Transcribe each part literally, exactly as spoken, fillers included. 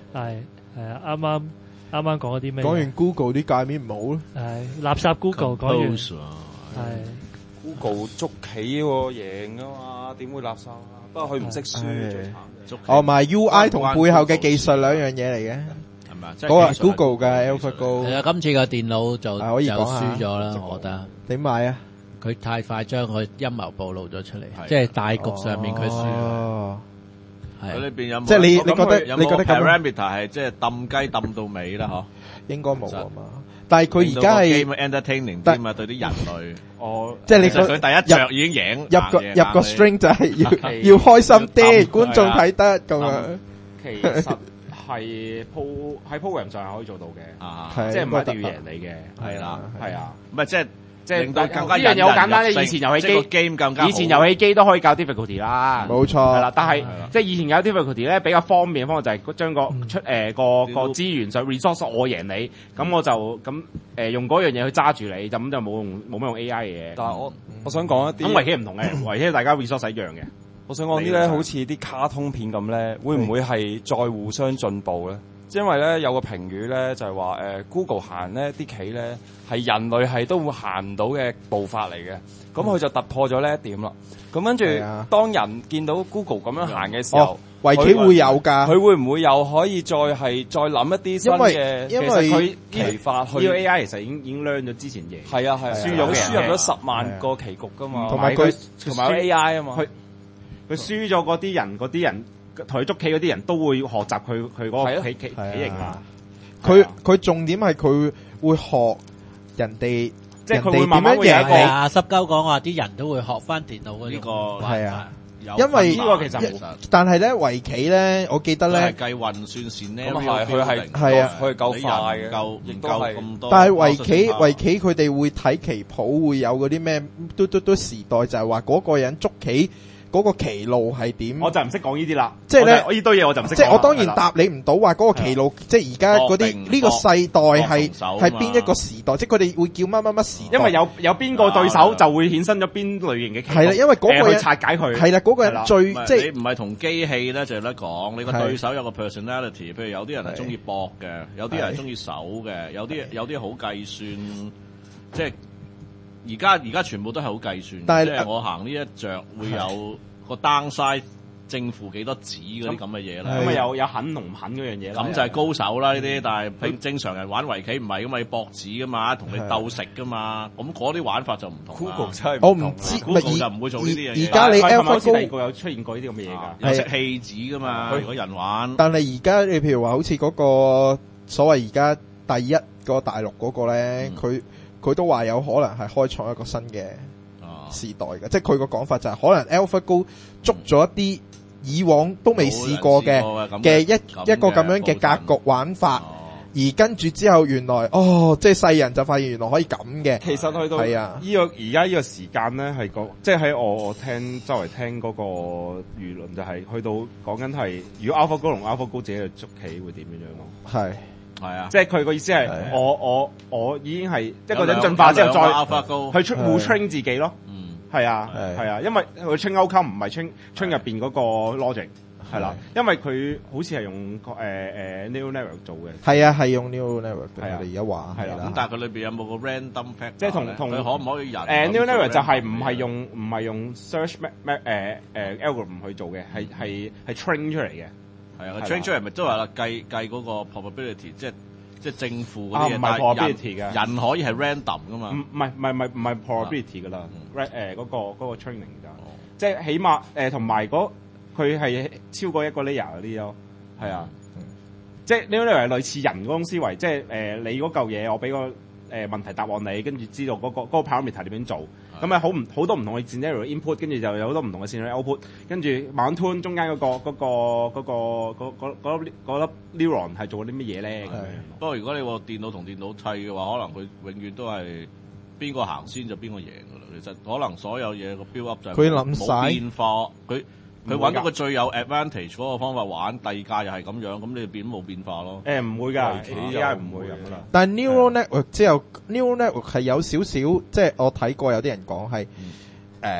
係係啊，啱啱啱啱講咗啲咩？ 講完 Google 啲界面唔好咯， 係垃圾 Google 講完，係 Google 捉棋喎贏噶嘛，點會垃圾啊？不過佢唔識輸最慘。 哦，唔係 U I 同背後嘅技術兩樣嘢嚟嘅， 係咪啊？ 嗰個 Google 嘅 AlphaGo 係啊，今次嘅電腦就就可以講下輸咗啦，我覺得。 點解啊？ 佢太快將佢陰謀暴露咗出嚟，即係大局上面佢輸。 哦， 佢裏邊有冇？ 即係你你覺得有你覺得 parameter 係即係抌雞抌到尾啦？嗬， 應該冇啊嘛。但係佢而家係 game entertaining 啲嘛，對啲人類。 哦， 即係你佢第一着已經贏， 入個入個 string 就係要要開心啲，觀眾睇得咁樣。 其實係 pro 喺 program 上係可以做到嘅，即係唔一定要贏你嘅， 係啦， 係啊， 唔係即係即係令到更加呢樣嘢好簡單咧。以前遊戲機 game 更加以前遊戲機都可以教 difficulty 啦， 冇錯， 係啦。但係即係以前有 difficulty 咧比較方便嘅方法就係將個出誒個個資源上 resource 我贏你，咁我就咁誒用嗰樣嘢去揸住你，就咁就冇用冇乜用 A I 嘅嘢。但係我我想講一啲，咁圍棋唔同嘅，圍棋大家 resource 一樣嘅。我想講啲咧，好似啲卡通片咁咧，會唔會係再互相進步咧？因為咧有個評語咧就係話誒 Google 行咧啲棋咧係人類係都會行到嘅步伐嚟嘅，咁佢就突破咗呢一點啦。咁跟住當人見到 Google 咁樣行嘅時候， 圍棋會有㗎， 佢會唔會又可以再係再諗一啲新嘅？ 因為其實佢棋法去 A I 其實已經已經 learn 咗之前嘢。係啊係啊，輸咗輸入咗十萬個棋局㗎嘛， 同埋佢同埋 A I 啊嘛，佢佢輸咗嗰啲人嗰啲人。同佢捉棋嗰啲人都會學習佢佢嗰個棋棋棋型啊！ 佢佢重點係佢會學人哋， 即係佢會慢慢會有一個啊濕鳩講話啲人都會學翻電腦嗰啲個係啊，因為呢個其實但係咧圍棋咧，我記得咧計運算線咧， 咁係佢係係啊， 佢係夠快嘅， 夠唔夠咁多。 但係圍棋圍棋佢哋會睇棋譜，會有嗰啲咩嘟嘟嘟時代，就係話嗰個人捉棋。嗰個棋路係點？ 我就唔識講呢啲啦。 即係咧， 我呢堆嘢我就唔識講。 即係我當然答你唔到話嗰個棋路，即係而家嗰啲呢個世代係係邊一個時代？即係佢哋會叫乜乜乜時代？ 因為有有邊個對手就會衍生咗邊類型嘅棋。 係啦，因為嗰個人去拆解佢。 係啦，嗰個人最即係你唔係同機器咧就有得講，你個對手有個 personality，譬如有啲人係中意搏嘅，有啲人係中意守嘅，有啲有啲好計算，即係。而家而家全部都係好計算， 但即係我行呢一着會有個 downside 正負幾多子嗰啲咁嘅嘢啦。 咁咪有有狠同唔狠嗰樣嘢啦。 咁就係高手啦呢啲，但係平正常人玩圍棋唔係咁嘛，要搏子噶嘛，同你鬥食噶嘛，咁嗰啲玩法就唔同。 Google 真係我唔知 ，Google 就唔會做呢啲嘢。 而家你 AlphaGo 第二個有出現過呢啲咁嘅嘢㗎， 有食戲子噶嘛，如果人玩。 但係而家你譬如話好似嗰個所謂而家第一個大陸嗰個咧，佢。佢都話有可能係開創一個新嘅時代嘅，啊、即係佢個講法就係可能 AlphaGo 捉咗一啲以往都未試過嘅嘅一一個咁樣嘅格局玩法，哦、而跟住之後原來哦，即係世人就發現原來可以咁嘅。 其實去到係啊，呢個而家呢個時間咧係講，即係喺我我聽周圍聽嗰個輿論就係、是、去到講緊係，如果 AlphaGo 同 AlphaGo 自己去捉棋會點樣樣咯？係。係啊，即係佢個意思係我我我已經係一個人進化之後再去出互 train 自己咯。嗯，係啊，係啊，因為佢 train outcome 唔係 train train 入邊嗰個 logic 係啦，因為佢好似係用誒誒 neural network 做嘅。係啊，係用 neural network 嘅。我哋而家話係啦。 咁但係佢裏邊有冇個 random factor？ 即係同同佢可唔可以人？ 誒 neural network 就係唔係用唔係用 search 咩咩誒誒 algorithm 去做嘅，係係係 train 出嚟嘅。係啊，佢 train 出嚟咪都話啦，計計嗰個 probability， 即係即係正負嗰啲嘢， 唔係 probability 嘅， 人可以係 random 噶嘛？ 唔唔係唔係唔係唔係 probability 噶啦，誒嗰個嗰個 training 就，即係起碼誒同埋嗰佢係超過一個 layer 嗰啲咯，係啊，即係呢個 layer 係類似人嗰種思維，即係誒你嗰嚿嘢我俾個誒問題答案你，跟住知道嗰個嗰個 parameter 點樣做。咁啊好唔好多唔同嘅 scenario input， 跟住就有好多唔同嘅 scenario output， 跟住慢慢 tune 中間嗰、嗰個嗰、嗰個嗰、嗰個嗰粒嗰粒 neuron 係做啲乜嘢咧？ 不過如果你話電腦同電腦砌嘅話，可能佢永遠都係邊個行先就邊個贏噶啦。其實可能所有嘢個 build up 就係佢諗晒冇變化，佢佢揾到個最有 advantage 嗰個方法玩，第二屆又係咁樣，咁你變冇變化咯。 誒唔會㗎，依家唔會咁啦。 但係 neural network 之後 neural network 係有少少，即係我睇過有啲人講係誒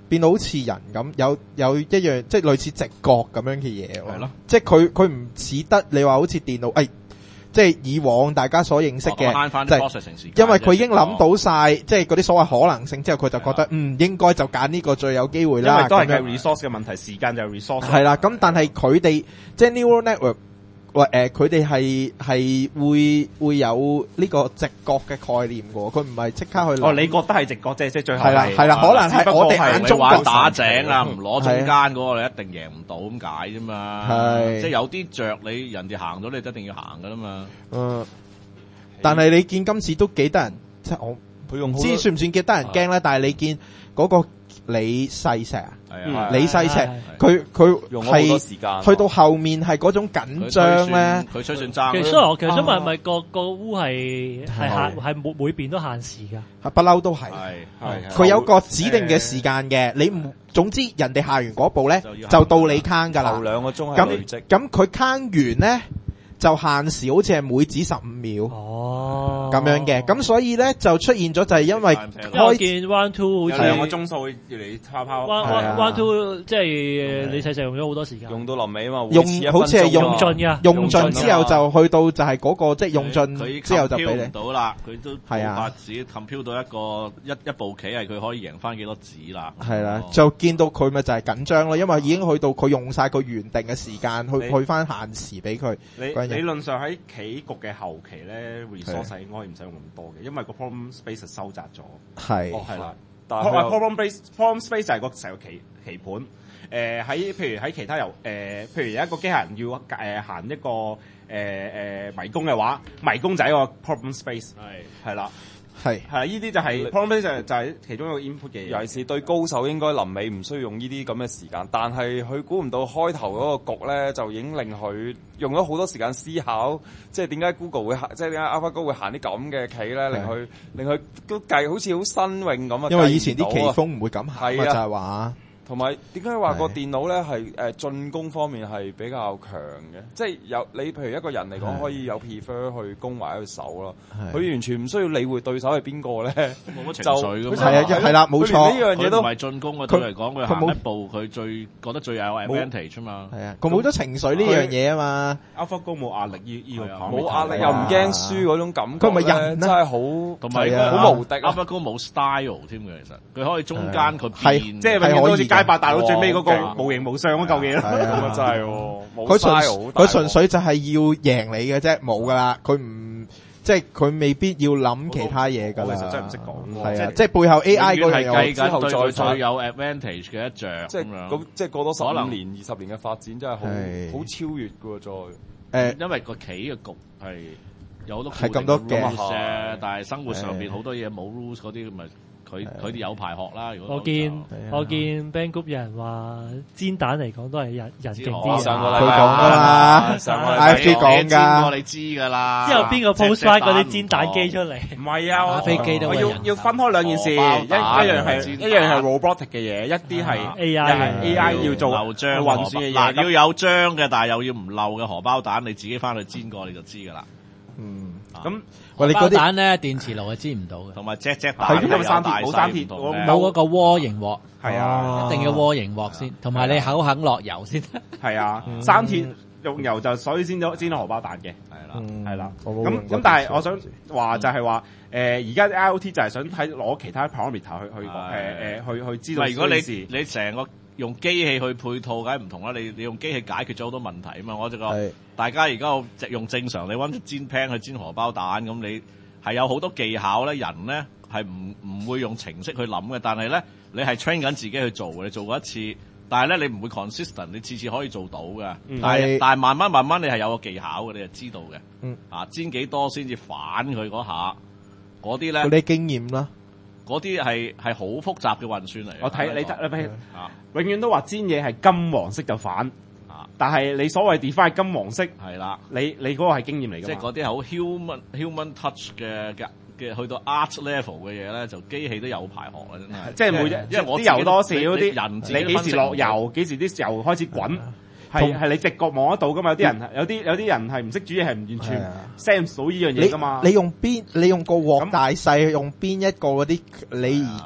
變到好似人咁，有有一樣即係類似直覺咁樣嘅嘢。 係咯， 即係佢佢唔似得你話好似電腦，誒，即係以往大家所認識嘅， 即係因為佢已經諗到晒，即係嗰啲所謂可能性之後，佢就覺得嗯應該就揀呢個最有機會啦。 因為都係計 resource 嘅問題，時間就係 resource。 係啦，咁但係佢哋即係 neural network。喂，誒，佢哋係係會會有呢個直覺嘅概念嘅，佢唔係即刻去。 哦，你覺得係直覺啫，即係最後係啦係啦，可能係我哋眼中玩打井啊，唔攞中間嗰個你一定贏唔到咁解啫嘛。 係， 即係有啲着你人哋行到，你一定要行噶啦嘛。 嗯，但係你見今次都幾得人，即係我唔知算唔算幾得人驚咧？但係你見嗰個李世石啊。李世石，佢佢用咗好多時間， 去到後面係嗰種緊張咧， 佢推算爭。 其實所以我其實想問，係咪個個烏係係限係每每邊都限時㗎？ 不嬲都係， 係佢有個指定嘅時間嘅。你唔總之人哋下完嗰步咧，就到你坑㗎啦。 頭兩個鐘係累積。 咁佢坑完咧，就限時，好似係每指十五秒。 哦， 咁樣嘅，咁所以咧就出現咗就係因為開見 one two 好似兩個鐘數越嚟拋拋 one one two 即係你細細用咗好多時間， 用到臨尾啊嘛， 用好似係用盡㗎， 用盡之後就去到就係嗰個即係用盡之後就俾你唔到啦，佢都係啊， 自己 compute 到一個一一步棋係佢可以贏翻幾多子啦， 係啦，就見到佢咪就係緊張咯，因為已經去到佢用晒佢原定嘅時間去去翻限時俾佢。 理理論上喺棋局嘅後期咧 resource 應該唔使用咁多嘅，因為個 problem space 收窄咗。 係， 哦係啦， 但係 problem space problem space 就係個成個棋棋盤。誒喺譬如喺其他遊誒，譬如有一個機械人要誒行一個誒誒迷宮嘅話，迷宮就係一個 problem space。係係啦。 係係啦，呢啲就係 problem 就係就係其中一個 input 嘅嘢。 尤其是對高手應該臨尾唔需要用呢啲咁嘅時間，但係佢估唔到開頭嗰個局咧，就已經令佢用咗好多時間思考，即係點解 Google 會行，即係點解 AlphaGo 會行啲咁嘅棋咧，令佢令佢都計好似好新穎咁啊！ 因為以前啲棋風唔會咁行啊，就係話。 同埋點解話個電腦咧係誒進攻方面係比較強嘅？即係有你譬如一個人嚟講，可以有 prefer 去攻或者去守咯。佢完全唔需要理會對手係邊個咧， 冇乜情緒㗎嘛。 係啊，係啦，冇錯。 呢樣嘢都唔係進攻嘅對嚟講，佢行一步佢最覺得最有 advantage 啊嘛。 係啊，佢冇咗情緒呢樣嘢啊嘛。 AlphaGo冇壓力，依依個冇壓力又唔驚輸嗰種感覺。 佢咪人真係好同埋好無敵。 AlphaGo冇 style 添嘅，其實佢可以中間佢變， 即係永遠都好似街霸大佬最尾嗰個無形無相嗰嚿嘢咯。 咁啊真係喎， 佢純佢純粹就係要贏你嘅啫，冇噶啦。佢唔即係佢未必要諗其他嘢噶啦。 其實真係唔識講。 係啊，即係背後 A I 嗰樣嘢之後再再有 advantage 嘅一著， 即係咁即係過多十五年、二十年嘅發展真係好好超越嘅喎，再誒，因為個棋嘅局係有好多係咁多嘅啫，但係生活上邊好多嘢冇 rules 嗰啲咪。佢佢哋有排學啦。如果我見我見 Band Group 有人話煎蛋嚟講都係人人勁啲。 上個禮拜佢講㗎啦，I F G 講㗎， 你知㗎啦。 之後邊個 post 翻嗰啲煎蛋機出嚟？ 唔係啊， 打飛機都我要要分開兩件事，一一樣係一樣係 robotic 嘅嘢，一啲係 A I A I 要做漏漿運算嘅嘢。 嗱，要有漿嘅，但係又要唔漏嘅荷包蛋，你自己翻去煎過你就知㗎啦。 嗯， 咁喂，你嗰啲蛋咧，電磁爐係煎唔到嘅， 同埋隻隻係因為生鐵冇生鐵， 冇嗰個渦形鑊， 係啊， 一定要渦形鑊先，同埋你口肯落油先。 係啊，生鐵用油就所以先咗煎到荷包蛋嘅，係啦，係啦。咁咁但係我想話就係話，誒而家 I O T 就係想睇攞其他 parameter 去去誒誒去去知道。 如果你你成個用機器去配套，梗係唔同啦。你你用機器解決咗好多問題啊嘛。我就講大家而家用正常，你揾隻煎 pan 去煎荷包蛋，咁你係有好多技巧咧。人咧係唔唔會用程式去諗嘅，但係咧你係 train 緊自己去做嘅。你做過一次，但係咧你唔會 consistent，你次次可以做到嘅。嗯、但係但係慢慢慢慢你係有個技巧嘅，你就知道嘅。嗯、啊，煎幾多先至反佢嗰下，嗰啲咧嗰啲經驗啦。 嗰啲係係好複雜嘅運算嚟。 我睇你睇，永遠都話煎嘢係金黃色就反，啊、但係你所謂 define 金黃色係啦，你你嗰個係經驗嚟㗎。 即係嗰啲係好 human human touch 嘅嘅嘅，去到 art level 嘅嘢咧，就機器都有排學啦，真係。即係每日，因為我啲油多少啲人，你幾時落油，幾時啲油開始滾。係係你直覺望得到噶嘛？有啲人有啲有啲人係唔識煮嘢，係唔完全 sense 到呢樣嘢噶嘛？ 你用邊？你用個鑊大細，用邊一個嗰啲？你而家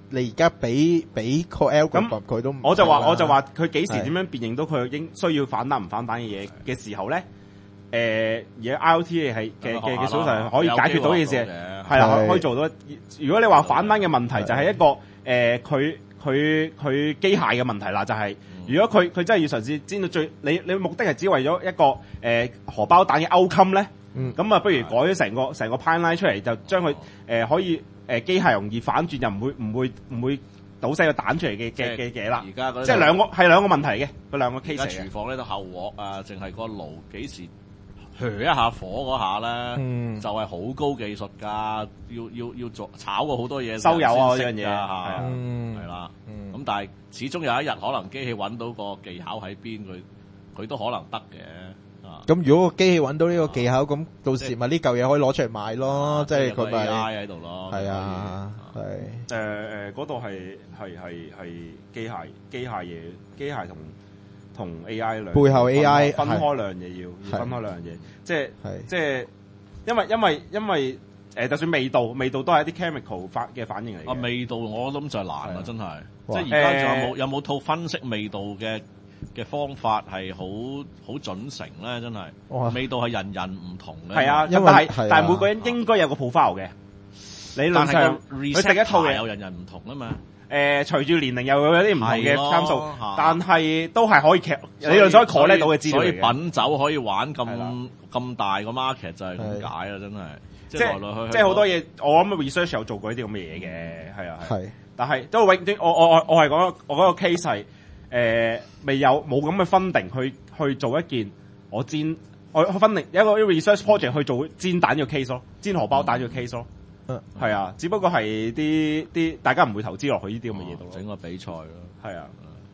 你而家俾俾個 algorithm 佢都唔， 我就話我就話佢幾時點樣辨認到佢應需要反彈唔反彈嘅嘢嘅時候咧？誒而家 I O T 係嘅嘅嘅 solution 可以解決到呢件事，係啦，可可以做到。如果你話反彈嘅問題就係一個誒佢佢佢機械嘅問題啦，就係、是、如果佢佢真係要嘗試知道最你你目的係只為咗一個誒、呃、荷包蛋嘅 outcome 咧，咁啊、嗯、不如改咗成個成個 pipeline 出嚟，就將佢誒可以誒機械容易反轉，又唔會唔會唔會倒瀉個蛋出嚟嘅嘅嘅嘢啦。而家即係兩個係兩個問題嘅，嗰兩個 case 嚟嘅。而家廚房咧都後鑊啊，淨係個爐幾時？噓一下火嗰下咧，嗯、就係好高技術㗎，要要要做炒過好多嘢，收油啊呢樣嘢嚇，係啦。咁但係始終有一日可能機器揾到個技巧喺邊，佢佢都可能得嘅。啊，咁如果個機器揾到呢個技巧，咁、啊、到時咪呢嚿嘢可以攞出嚟賣咯，即係佢咪 A I 喺度咯。 係啊，係誒誒，嗰度係係係係機械機械嘢，機械同。同 A I 兩背後 A I 分開兩樣嘢，要要分開兩樣嘢，即係即係因為因為因為誒，就算味道味道都係一啲 chemical 反嘅反應嚟嘅。 啊，味道我諗就係難啦，真係。即係而家仲有冇有冇套分析味道嘅嘅方法係好好準成咧？真係味道係人人唔同嘅。 係啊，但係但係每個人應該有個 profile 嘅。理論上佢食一套嘢有人人唔同啊嘛。 誒，隨住年齡又有啲唔同嘅參數，但係都係可以劇理論上可以 collect 到嘅資料。 所以品酒可以玩咁咁大個 market 就係咁解啦，真係。即係即係好多嘢，我諗 research 有做過呢啲咁嘅嘢嘅，係啊係。但係都永我我我我係講我嗰個 case 係誒未有冇咁嘅分定去去做一件我煎我分定一個 research project 去做煎蛋嘅 case 咯，煎荷包蛋嘅 case 咯。係啊，只不過係啲啲大家唔會投資落去呢啲咁嘅嘢度， 整個比賽咯。 係啊，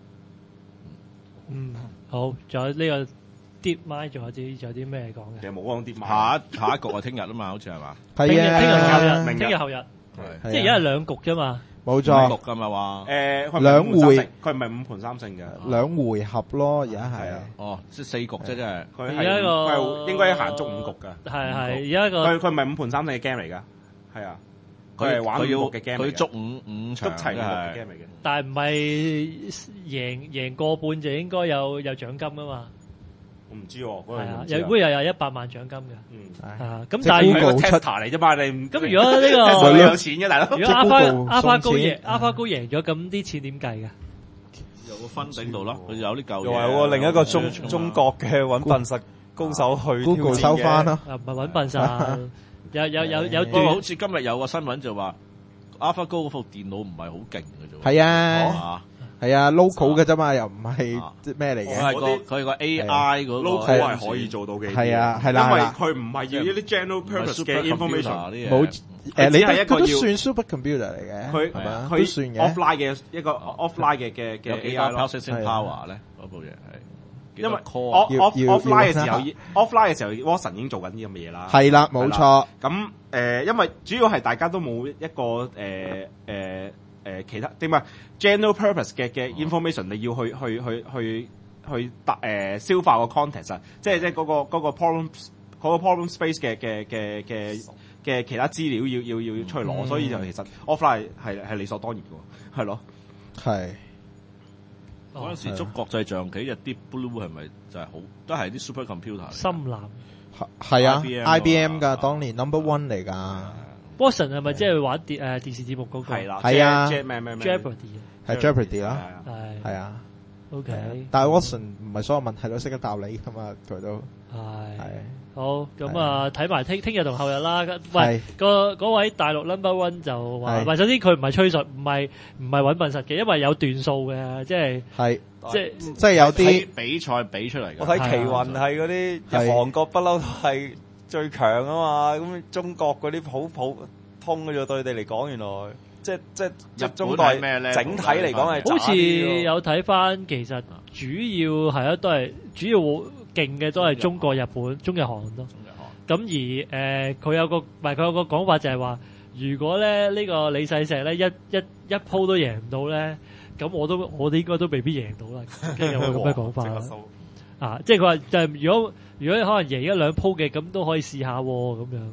嗯，好，仲有呢個 Deep Mind，仲有啲仲有啲咩講嘅？ 其實冇講 Deep Mind。 下一下一局係聽日啊嘛，好似係嘛？ 係啊， 聽日後日， 明聽日後日，即係而家係兩局啫嘛。 冇錯， 局㗎嘛話。 誒， 兩回， 佢唔係五盤三勝嘅， 兩回合咯，而家係啊。 哦，即係四局啫，真係。 佢係一個應該行足五局㗎。 係係，而家個佢佢唔係五盤三勝嘅 game 嚟㗎。係啊，佢係玩五局嘅 game 嚟嘅。 佢捉五五場齊嘅 game 嚟嘅。 但係唔係贏贏過半就應該有有獎金㗎嘛？ 我唔知喎， 係啊，有會又有一百萬獎金嘅。 嗯， 啊，咁但係如果 tester 嚟啫嘛，你咁如果呢個你有錢嘅大佬， 如果阿花阿花高贏阿花高贏咗，咁啲錢點計㗎？ 有個分頂度咯，佢有啲舊嘢。 又係喎，另一個中中國嘅揾笨實高手去 Google 收翻咯， 唔係揾笨實。有有有有段好似今日有個新聞就話，AlphaGo 嗰副電腦唔係好勁嘅啫。 係啊，係啊 ，local 嘅啫嘛，又唔係咩嚟嘅。 佢係個佢係個 A I 嗰個 local 係可以做到嘅。 係啊，係啦， 因為佢唔係要一啲 general purpose 嘅 information 啲嘢。 冇誒，你係一個都算 supercomputer 嚟嘅， 佢佢都算嘅。 offline 嘅一個 offline 嘅嘅嘅 A I 咯。 processing power 咧，嗰部嘢係。 因為 off off offline 嘅時候，offline 嘅時候，Watson 已經做緊啲咁嘅嘢啦。 係啦，冇錯。 咁誒，因為主要係大家都冇一個誒誒誒其他點啊 general purpose 嘅嘅 information，你要去去去去去誒消化個 context 啊，即係即係嗰個嗰個 problem 嗰個 problem space 嘅嘅嘅嘅嘅其他資料要要要出去攞，所以就其實 offline 係係理所當然嘅，係咯， 係。 嗰陣時捉國際象棋嘅 Deep Blue 係咪就係好都係啲 supercomputer？ 深藍係啊 ，I B M 㗎，當年 number one 嚟㗎。 Watson 係咪即係玩電誒電視節目嗰個？ 係啦， 係啊 ，Jeopardy 係 Jeopardy 啦， 係係啊。 OK， 但係 Watson 唔係所有問題都識得答你㗎嘛，佢都係係。 好，咁啊睇埋聽聽日同後日啦。喂，個嗰位大陸 number one 就話，唔係首先佢唔係吹術，唔係唔係揾笨實嘅，因為有段數嘅，即係係即係即係有啲比賽比出嚟嘅。 我睇奇雲係嗰啲韓國不嬲都係最強啊嘛，咁中國嗰啲普普通嘅啫，對佢哋嚟講，原來即係即係即係中代整體嚟講係好似有睇翻，其實主要係啊，都係主要勁嘅都係中國、日本、中日韓咯。咁而誒佢有個唔係佢有個講法就係話，如果咧呢個李世石咧一一一鋪都贏唔到咧，咁我都我哋應該都未必贏到啦。有冇咁嘅講法啊？即係佢話就係如果如果可能贏一兩鋪嘅，咁都可以試下咁樣。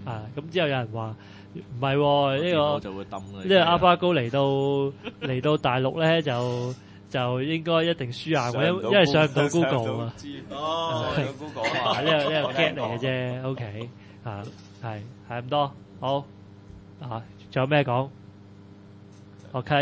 啊，咁之後有人話唔係喎，呢個就會抌呢個 AlphaGo 嚟到嚟到大陸咧就就應該一定輸硬，因因為上唔到 Google 啊。 哦，上 Google 啊， 呢個呢個 get 嚟嘅啫 ，OK 啊，係係咁多，好啊，仲有咩講？我 cut。